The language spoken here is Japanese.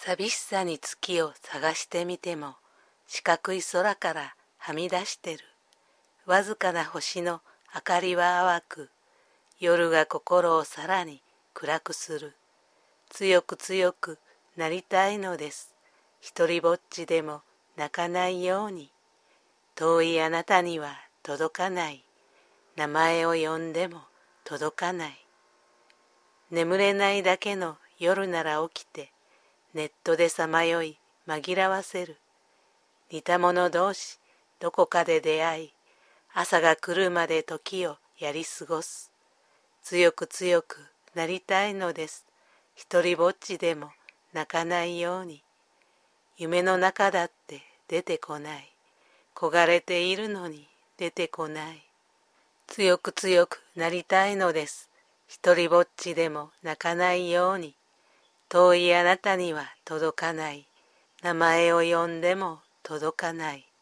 寂しさに月を探してみても、四角い空からはみ出してる。わずかな星の明かりは淡く、夜が心をさらに暗くする。強く強くなりたいのです。一りぼっちでも泣かないように。遠いあなたには届かない。名前を呼んでも届かない。眠れないだけの夜なら起きて、ネットでさまよい紛らわせる。似た者同士どこかで出会い、朝が来るまで時をやり過ごす。強く強くなりたいのです。一りぼっちでも泣かないように。夢の中だって出てこない。焦がれているのに出てこない。強く強くなりたいのです。一りぼっちでも泣かないように。遠いあなたには届かない。名前を呼んでも届かない。